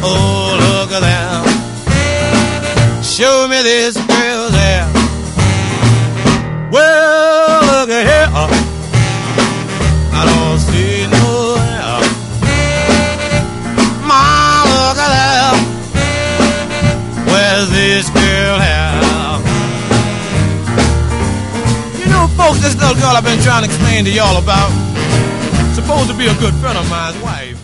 Oh, look at that. Show me this girl's hair. Well, look at here. I don't see no hair. Ma, look at that. Where's this girl at? You know, folks, this little girl I've been trying to explain to y'all about, supposed to be a good friend of mine's wife.